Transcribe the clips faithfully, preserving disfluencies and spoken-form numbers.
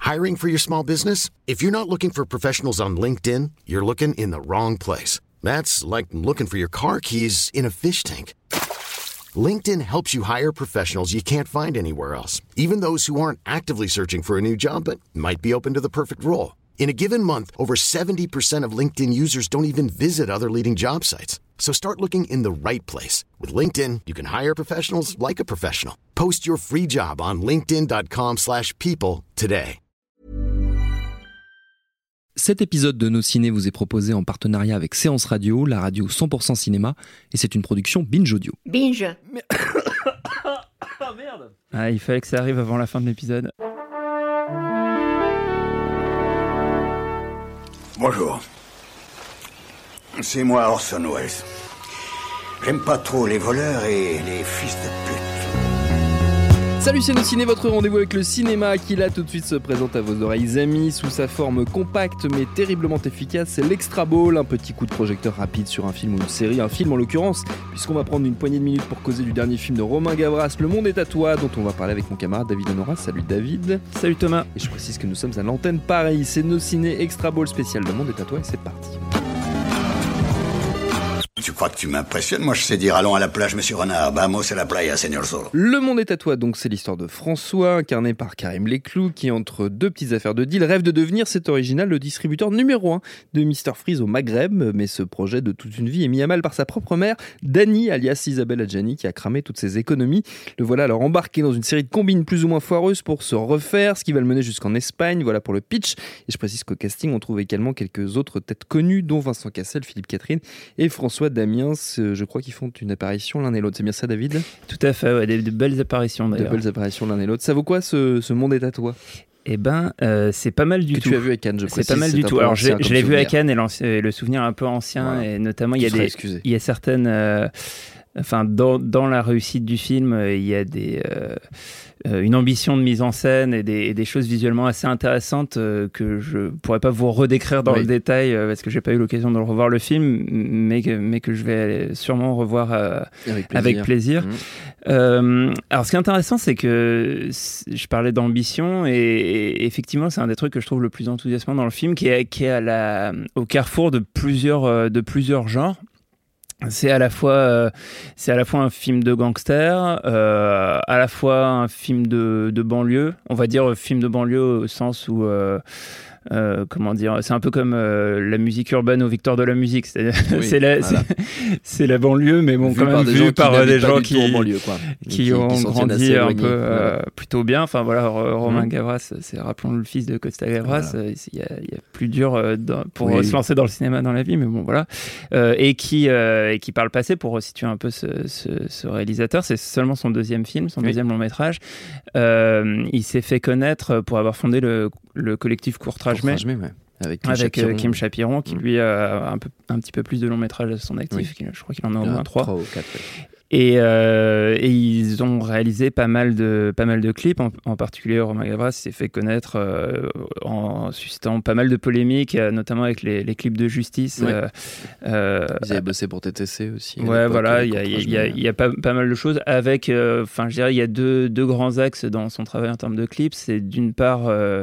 Hiring for your small business? If you're not looking for professionals on LinkedIn, you're looking in the wrong place. That's like looking for your car keys in a fish tank. LinkedIn helps you hire professionals you can't find anywhere else, even those who aren't actively searching for a new job but might be open to the perfect role. In a given month, over seventy percent of LinkedIn users don't even visit other leading job sites. So start looking in the right place. With LinkedIn, you can hire professionals like a professional. Post your free job on linkedin dot com slash people today. Cet épisode de Nos Ciné vous est proposé en partenariat avec Séance Radio, la radio cent pour cent cinéma, et c'est une production Binge Audio. Binge. Mais... oh merde. Ah, il fallait que ça arrive avant la fin de l'épisode. Bonjour. C'est moi Orson Welles. J'aime pas trop les voleurs et les fils de pute. Salut, c'est Nos Ciné, votre rendez-vous avec le cinéma qui là tout de suite se présente à vos oreilles amies sous sa forme compacte mais terriblement efficace. C'est l'Extra Ball, un petit coup de projecteur rapide sur un film ou une série, un film en l'occurrence, puisqu'on va prendre une poignée de minutes pour causer du dernier film de Romain Gavras, Le Monde est à toi, dont on va parler avec mon camarade David Honora. Salut David. Salut Thomas. Et je précise que nous sommes à l'antenne Paris, c'est Nos Ciné Extra Ball spécial Le Monde est à toi et c'est parti. Tu crois que tu m'impressionnes? Moi, je sais dire allons à la plage, monsieur Renard. Vamos a la playa, señor Zorro. Le Monde est à toi, donc c'est l'histoire de François, incarné par Karim Leclou, qui entre deux petites affaires de deal rêve de devenir, c'est original, le distributeur numéro un de mister Freeze au Maghreb. Mais ce projet de toute une vie est mis à mal par sa propre mère, Dani, alias Isabelle Adjani, qui a cramé toutes ses économies. Le voilà alors embarqué dans une série de combines plus ou moins foireuses pour se refaire, ce qui va le mener jusqu'en Espagne. Voilà pour le pitch. Et je précise qu'au casting, on trouve également quelques autres têtes connues, dont Vincent Cassel, Philippe Catherine et François Damiens. Je crois qu'ils font une apparition l'un et l'autre. C'est bien ça, David ? Tout à fait, ouais, des, de belles apparitions d'ailleurs. De belles apparitions l'un et l'autre. Ça vaut quoi ce, ce Monde est à toi ? Eh ben, euh, c'est pas mal du que tout. Que tu as vu à Cannes, je précise. C'est pas mal c'est du tout. Alors, je, je l'ai vu à Cannes et, et le souvenir un peu ancien, voilà. Et notamment il y a des, excusé. il y a certaines, euh, enfin, dans dans la réussite du film, il y a des euh, Euh, une ambition de mise en scène et des, et des choses visuellement assez intéressantes euh, que je pourrais pas vous redécrire dans oui. le détail euh, parce que j'ai pas eu l'occasion de le revoir le film, mais que, mais que je vais sûrement revoir euh, avec plaisir. Avec plaisir. Mmh. Euh, alors ce qui est intéressant, c'est que je parlais d'ambition et, et effectivement c'est un des trucs que je trouve le plus enthousiasmant dans le film, qui est, qui est à la, au carrefour de plusieurs, de plusieurs genres. C'est à la fois, euh, c'est à la fois un film de gangster, euh, à la fois un film de, de banlieue. On va dire film de banlieue au sens où, euh, euh, comment dire, c'est un peu comme euh, la musique urbaine au Victoire de la musique. C'est, oui, c'est, la, voilà. c'est, c'est la banlieue, mais bon, vu quand même vu gens par des gens qui, qui, banlieue, quoi. qui, qui ont qui grandi un peu euh, ouais. plutôt bien. Enfin voilà, Romain mmh. Gavras, c'est rappelons le fils de Costa Gavras. Il voilà. y, a, y a plus dur euh, dans, pour oui. se lancer dans le cinéma dans la vie, mais bon voilà, euh, et qui euh, et qui par le passé, pour resituer un peu ce, ce, ce réalisateur, c'est seulement son deuxième film, son oui. deuxième long métrage. Euh, il s'est fait connaître pour avoir fondé le, le collectif Courtrage Mai, ouais. avec Kim avec Chapiron, Kim Chapiron qui mmh. lui a un, peu, un petit peu plus de long métrage à son actif. Oui. Je crois qu'il en a au moins trois. ou quatre. Ouais. Et, euh, et ils ont réalisé pas mal de, pas mal de clips, en, en particulier Romain Gavras s'est fait connaître euh, en suscitant pas mal de polémiques, notamment avec les, les clips de Justice. Ouais. Euh, euh, Ils avaient bossé pour T T C aussi. Ouais, voilà, il y a, y a, y a pas, pas mal de choses avec, enfin, euh, je dirais, il y a deux, deux grands axes dans son travail en termes de clips. C'est d'une part, euh,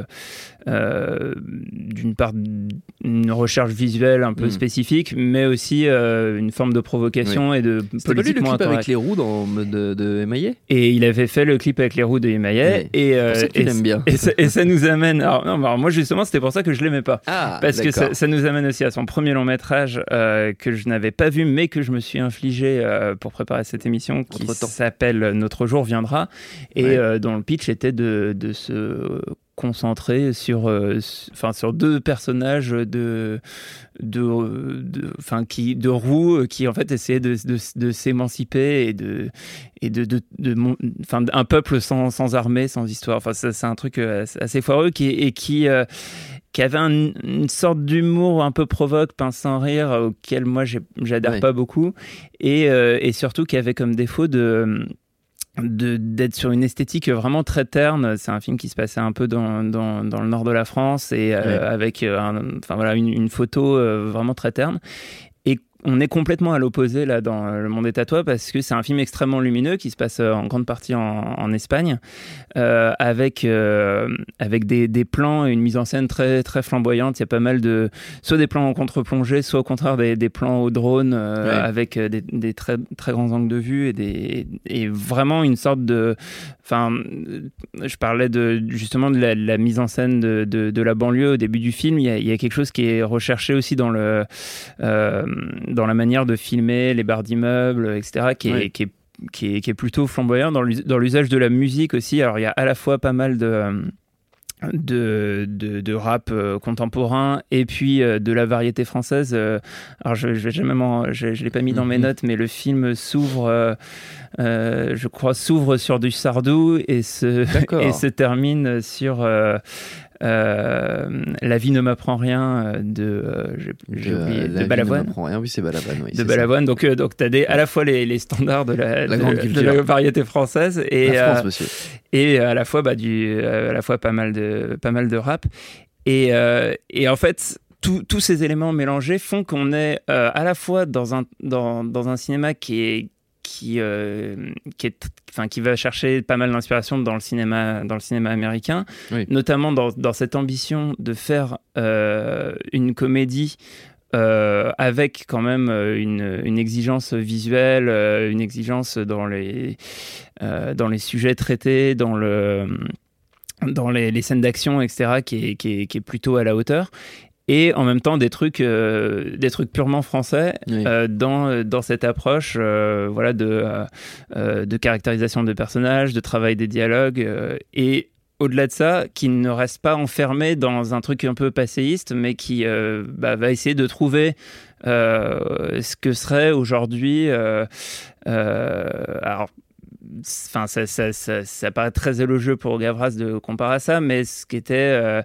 euh, d'une part, une recherche visuelle un peu mmh. spécifique, mais aussi euh, une forme de provocation oui. et de C'était politiquement intéressant. Avec les roues dans, de, de Émaillet. Et il avait fait le clip avec les roues de Émaillet. Oui. Et, euh, c'est pour ça que tu l'aimes bien. Et ça, et ça nous amène. Alors, non, alors moi, justement, c'était pour ça que je l'aimais pas. Ah, parce d'accord. que ça, ça nous amène aussi à son premier long métrage euh, que je n'avais pas vu, mais que je me suis infligé euh, pour préparer cette émission, qui s'appelle Notre jour viendra, et ouais. euh, dont le pitch était de, de se concentré sur, euh, enfin, sur deux personnages de, de, de, enfin, qui, de roues qui en fait essayaient de, de, de s'émanciper et de, et de, de, de, de enfin, un peuple sans, sans armée, sans histoire. Enfin, ça, c'est un truc assez foireux qui, et qui, euh, qui avait un, une sorte d'humour un peu provoque, pince sans rire, auquel moi j'ai, j'adhère ouais. pas beaucoup, et, euh, et surtout qui avait comme défaut de De, d'être sur une esthétique vraiment très terne. C'est un film qui se passait un peu dans, dans, dans le nord de la France et euh, ouais. avec un, enfin, voilà, une, une photo euh, vraiment très terne. Et on est complètement à l'opposé là dans Le Monde est à toi, parce que c'est un film extrêmement lumineux qui se passe en grande partie en, en Espagne, euh, avec euh, avec des, des plans et une mise en scène très très flamboyante. Il y a pas mal de soit des plans en contre-plongée, soit au contraire des, des plans au drone euh, ouais. avec des, des très très grands angles de vue et des et vraiment une sorte de, enfin, je parlais de justement de la, de la mise en scène de, de de la banlieue au début du film. Il y a, il y a quelque chose qui est recherché aussi dans le euh, dans la manière de filmer les barres d'immeubles, et cetera, qui est, oui. qui est, qui est, qui est plutôt flamboyant dans l'usage de la musique aussi. Alors, il y a à la fois pas mal de... De, de, de rap euh, contemporain et puis euh, de la variété française. Euh, alors je je, jamais je, je l'ai pas mis dans mes notes, mais le film s'ouvre, euh, euh, je crois, s'ouvre sur du Sardou et se, et se termine sur euh, euh, La vie ne m'apprend rien de, euh, j'ai, j'ai de, oublié, de Balavoine. Rien, oui, c'est Balavoine. Oui, de Balavoine. Donc, euh, donc tu as des, à la fois les, les standards de la, la, de, de la variété française et, la France, euh, monsieur. Et à la fois, bah, du, à la fois pas mal de, pas mal de rap. Et, euh, et en fait, tous ces éléments mélangés font qu'on est euh, à la fois dans un, dans, dans un cinéma qui est qui euh, qui est enfin qui va chercher pas mal d'inspiration dans le cinéma dans le cinéma américain, oui. notamment dans dans cette ambition de faire euh, une comédie Euh, avec quand même une, une exigence visuelle, euh, une exigence dans les, euh, dans les sujets traités, dans, le, dans les, les scènes d'action, et cetera, qui est, qui, est, qui est plutôt à la hauteur. Et en même temps, des trucs, euh, des trucs purement français oui. euh, dans, dans cette approche euh, voilà, de, euh, de caractérisation de personnages, de travail des dialogues. Euh, et au-delà de ça, qui ne reste pas enfermé dans un truc un peu passéiste, mais qui euh, bah, va essayer de trouver euh, ce que serait aujourd'hui... Euh, euh, alors, Enfin, ça, ça, ça, ça paraît très élogieux pour Gavras de comparer à ça, mais ce qu'étaient euh,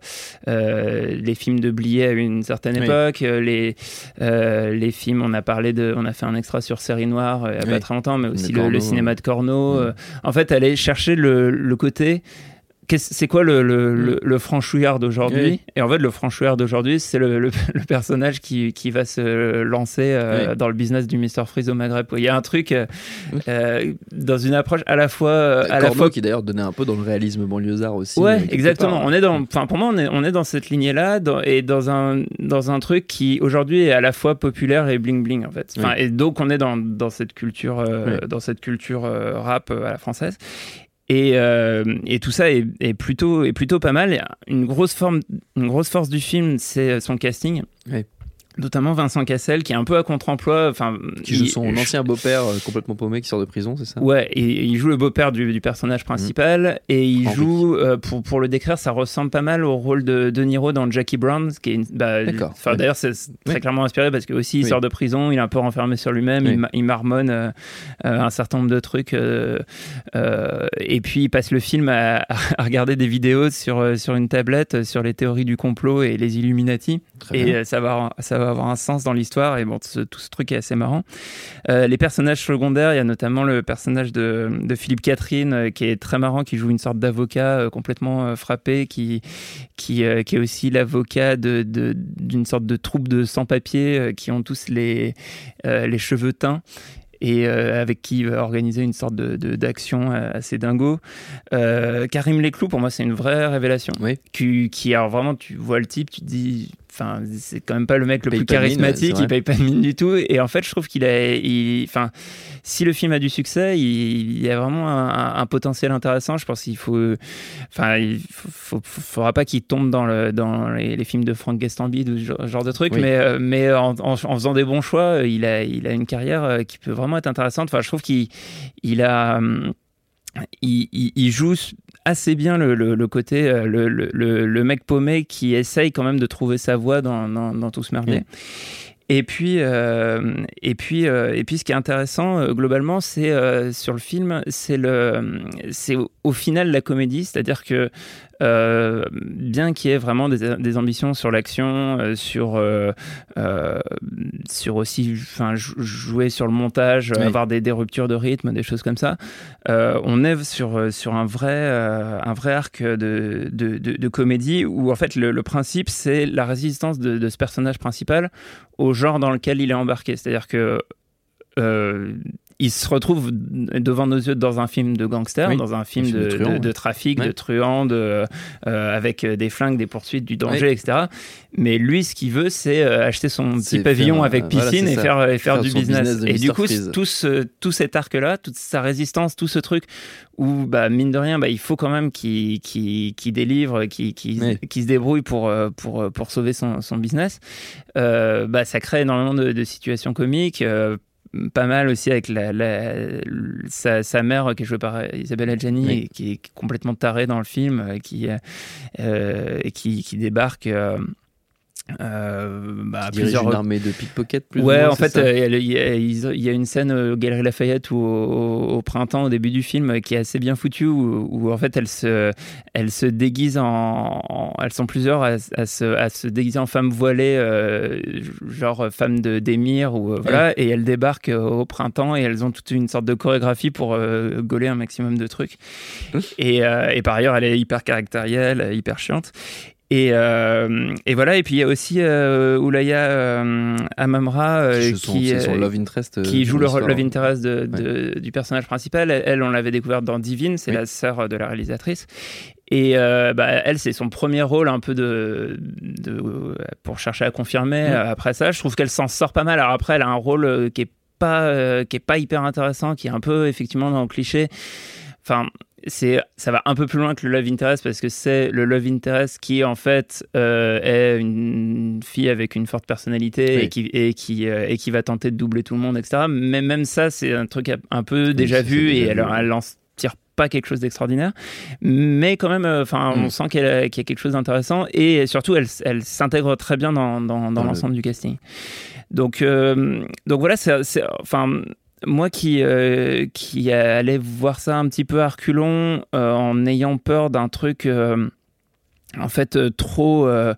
euh, les films de Blier à une certaine oui. époque, les, euh, les films, on a parlé de, on a fait un extra sur Série Noire il n'y a oui. pas très longtemps, mais aussi le, le cinéma de Corneau. Oui. Euh, en fait, aller chercher le, le côté... C'est quoi le, le, le, le franchouillard d'aujourd'hui oui. Et en fait, le franchouillard d'aujourd'hui, c'est le, le, le personnage qui, qui va se lancer euh, oui. dans le business du mister Freeze au Maghreb. Il y a un truc euh, euh, dans une approche à la fois... À Corneau, la fois... qui d'ailleurs donnait un peu dans le réalisme banlieusard aussi. Ouais, exactement. On est dans, enfin, pour moi, on est, on est dans cette lignée-là dans, et dans un, dans un truc qui, aujourd'hui, est à la fois populaire et bling-bling, en fait. Enfin, oui. Et donc, on est dans, dans cette culture, euh, oui. dans cette culture euh, rap à la française. Et, euh, et tout ça est, est, plutôt, est plutôt pas mal. Une grosse, forme, une grosse force du film, c'est son casting. Oui. Notamment Vincent Cassel, qui est un peu à contre-emploi. Enfin, qui joue son il, ancien beau-père euh, complètement paumé qui sort de prison, c'est ça ? Ouais, et, et il joue le beau-père du, du personnage principal. Mmh. Et il Henri. joue, euh, pour, pour le décrire, ça ressemble pas mal au rôle de De Niro dans Jackie Brown. Qui est une, bah, D'accord. Ouais. D'ailleurs, c'est très oui. clairement inspiré parce que aussi il oui. sort de prison, il est un peu renfermé sur lui-même, oui. il, il marmonne euh, un certain nombre de trucs. Euh, euh, et puis il passe le film à, à regarder des vidéos sur, sur une tablette sur les théories du complot et les Illuminati. Très et euh, ça, va, ça va avoir un sens dans l'histoire et bon, ce, tout ce truc est assez marrant. Euh, les personnages secondaires, il y a notamment le personnage de, de Philippe Catherine euh, qui est très marrant, qui joue une sorte d'avocat euh, complètement euh, frappé, qui, qui, euh, qui est aussi l'avocat de, de, d'une sorte de troupe de sans-papiers euh, qui ont tous les, euh, les cheveux teints. Et euh, avec qui il va organiser une sorte de, de, d'action assez dingo. Euh, Karim Leclou, pour moi, c'est une vraie révélation. Oui. Qui, qui, alors vraiment, tu vois le type, tu te dis... Enfin, c'est quand même pas le mec le plus charismatique, il paye pas de mine du tout. Et en fait, je trouve qu'il a, il, enfin, si le film a du succès, il, il y a vraiment un, un potentiel intéressant. Je pense qu'il faut, enfin, il faut, faut, faudra pas qu'il tombe dans le, dans les, les films de Franck Gastambide ou ce genre de trucs, oui. mais, mais en, en, en faisant des bons choix, il a, il a une carrière qui peut vraiment être intéressante. Enfin, je trouve qu'il, il a, il, il, il joue assez bien le, le, le côté le, le, le mec paumé qui essaye quand même de trouver sa voie dans, dans, dans tout ce merdier. Mmh. Et puis, euh, et, puis, euh, et puis, ce qui est intéressant euh, globalement, c'est euh, sur le film, c'est, le, c'est au, au final la comédie, c'est-à-dire que euh, bien qu'il y ait vraiment des, des ambitions sur l'action, euh, sur, euh, euh, sur aussi enfin, jouer sur le montage, oui. avoir des, des ruptures de rythme, des choses comme ça, euh, on est sur, sur un, vrai, euh, un vrai arc de, de, de, de comédie où en fait le, le principe c'est la résistance de, de ce personnage principal au genre dans lequel il est embarqué. C'est-à-dire que euh, il se retrouve devant nos yeux dans un film de gangster, oui, dans un film, un film de, de, truand, de, de trafic, ouais. de truand, de, euh, avec des flingues, des poursuites, du danger, ouais. et cetera. Mais lui, ce qu'il veut, c'est acheter son c'est petit pavillon faire, avec piscine voilà, et, faire, et faire, faire du business. business et du coup, tout, ce, tout cet arc-là, toute sa résistance, tout ce truc où, bah, mine de rien, bah, il faut quand même qu'il, qu'il, qu'il délivre, qu'il, qu'il, ouais. qu'il se débrouille pour, pour, pour sauver son, son business, euh, bah, ça crée énormément de, de situations comiques. Euh, pas mal aussi avec la, la, sa, sa mère qui est jouée par Isabelle Adjani oui. et qui est complètement tarée dans le film, qui, euh, qui, qui débarque euh, Euh, bah, qui dirige une armée de pickpockets plus ouais ou moins, en fait euh, il y, y a une scène aux Galeries Lafayette ou au, au printemps au début du film qui est assez bien foutue où, où en fait elles se, elles se déguisent en, en elles sont plusieurs à, à, se, à se déguiser en femmes voilées euh, genre femmes de, d'émir ou, euh, voilà, ouais. et elles débarquent au printemps et elles ont toute une sorte de chorégraphie pour euh, gauler un maximum de trucs et, euh, et par ailleurs elle est hyper caractérielle, hyper chiante. Et, euh, et voilà, et puis il y a aussi euh, Oulaya euh, Amamra euh, qui, son love interest, euh, qui joue le love interest de, de, ouais. du personnage principal. Elle, on l'avait découverte dans Divine, c'est oui. la sœur de la réalisatrice. Et euh, bah, elle, c'est son premier rôle un peu de, de, pour chercher à confirmer. Oui. Après ça, je trouve qu'elle s'en sort pas mal. Alors après, elle a un rôle qui est pas, euh, qui est pas hyper intéressant, qui est un peu effectivement dans le cliché. Enfin... C'est, ça va un peu plus loin que le love interest parce que c'est le love interest qui en fait euh, est une fille avec une forte personnalité oui. et, qui, et, qui, euh, et qui va tenter de doubler tout le monde, et cetera. Mais même ça, c'est un truc un peu oui, déjà vu déjà et elle, elle en tire pas quelque chose d'extraordinaire. Mais quand même, enfin, mm. on sent qu'elle a, qu'il y a quelque chose d'intéressant et surtout, elle, elle s'intègre très bien dans, dans, dans, dans l'ensemble le... du casting. Donc, euh, donc voilà, c'est, c'est, enfin... Moi qui, euh, qui allais voir ça un petit peu à reculons, euh, en ayant peur d'un truc euh, en fait euh, trop euh,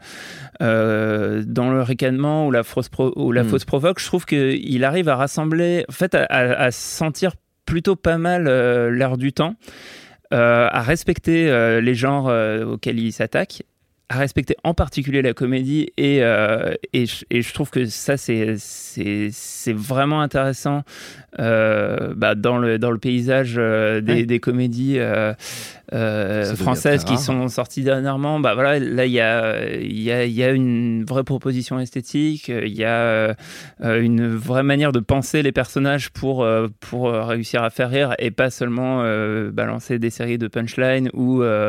euh, dans le ricanement ou la fausse, pro- ou la mmh. fausse provoque, je trouve qu'il arrive à rassembler, en fait à, à, à sentir plutôt pas mal euh, l'air du temps, euh, à respecter euh, les genres euh, auxquels il s'attaque, à respecter en particulier la comédie et, euh, et, je, et je trouve que ça c'est, c'est, c'est vraiment intéressant euh, bah, dans, le, dans le paysage euh, des, ouais. des comédies euh, euh, françaises qui sont sorties dernièrement. Bah, voilà, là il y a, y, a, y a une vraie proposition esthétique, il y a euh, une vraie manière de penser les personnages pour, euh, pour réussir à faire rire et pas seulement euh, balancer des séries de punchlines ou euh,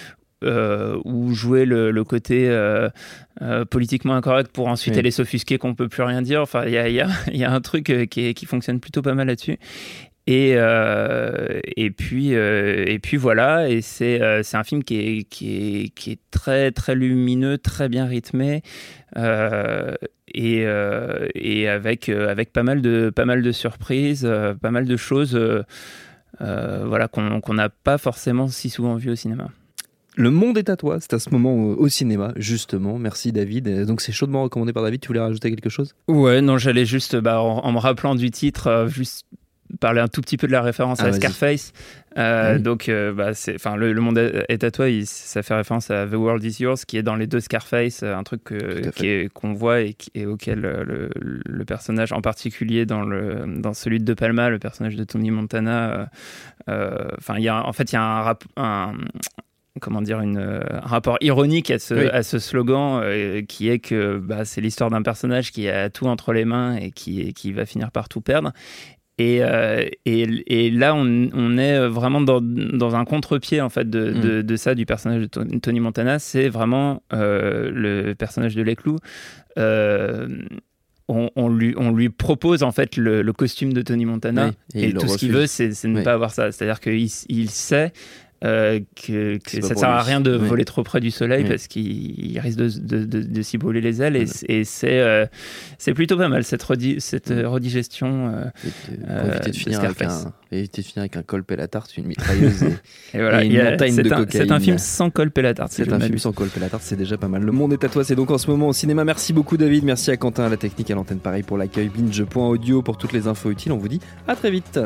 Euh, ou jouer le, le côté euh, euh, politiquement incorrect pour ensuite oui. aller s'offusquer qu'on peut plus rien dire. Enfin, il y a, y a, y a un truc qui, est, qui fonctionne plutôt pas mal là-dessus. Et, euh, et, puis, euh, et puis voilà, et c'est, euh, c'est un film qui est, qui, est, qui est très, très lumineux, très bien rythmé, euh, et, euh, et avec, euh, avec pas mal de, pas mal de surprises, euh, pas mal de choses euh, euh, voilà, qu'on, qu'on n'a pas forcément si souvent vues au cinéma. Le monde est à toi, c'est à ce moment au, au cinéma, justement. Merci David. Donc c'est chaudement recommandé par David, tu voulais rajouter quelque chose ? Ouais, non, j'allais juste, bah, en, en me rappelant du titre, euh, juste parler un tout petit peu de la référence ah, à vas-y. Scarface. Euh, oui. Donc, euh, bah, c'est, le, le monde est à toi, il, ça fait référence à The World Is Yours, qui est dans les deux Scarface, un truc que, qui est, qu'on voit et, qui, et auquel le, le personnage, en particulier dans, le, dans celui de De Palma, le personnage de Tony Montana, euh, euh, y a, en fait, il y a un... Rap, un comment dire, une, un rapport ironique à ce, oui. à ce slogan euh, qui est que bah, c'est l'histoire d'un personnage qui a tout entre les mains et qui, qui va finir par tout perdre. Et, euh, et, et là, on, on est vraiment dans, dans un contre-pied en fait, de, mm. de, de ça, du personnage de Tony Montana. C'est vraiment euh, le personnage de Lesclou. Euh, On, on, lui, on lui propose en fait le, le costume de Tony Montana oui, et, et tout ce qu'il veut c'est, c'est ne oui. pas avoir ça, c'est-à-dire qu'il il sait euh, que, que ça ne sert à rien de oui. voler trop près du soleil oui. parce qu'il risque de, de, de, de s'y brûler les ailes. Et, et c'est, euh, c'est plutôt pas mal, cette, redi, cette oui. redigestion. Euh, euh, éviter, de finir avec un, éviter de finir avec un colp et la tarte, une mitrailleuse et, et, voilà, et une a, montagne de un, cocaïne. C'est un film sans colp et la tarte. C'est un film sans colp et la tarte, c'est déjà pas mal. Le monde est à toi, c'est donc en ce moment au cinéma. Merci beaucoup David, merci à Quentin à la technique, à l'antenne, pareil pour l'accueil, binge point audio pour toutes les infos utiles. On vous dit à très vite.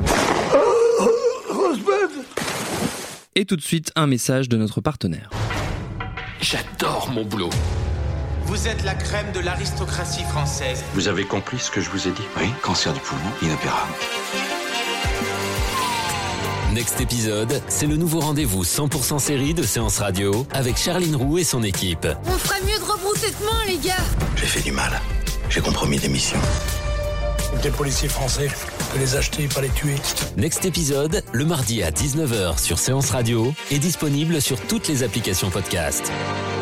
Et tout de suite, un message de notre partenaire. J'adore mon boulot. Vous êtes la crème de l'aristocratie française. Vous avez compris ce que je vous ai dit? Oui, cancer du poumon, inopérable. Next épisode, c'est le nouveau rendez-vous cent pour cent série de Séance Radio avec Charline Roux et son équipe. On ferait mieux de rebrousser de main, les gars. J'ai fait du mal. J'ai compromis des missions. Des policiers français, on peut les acheter, pas les tuer. Next épisode, le mardi à dix-neuf heures sur Séance Radio, est disponible sur toutes les applications podcast.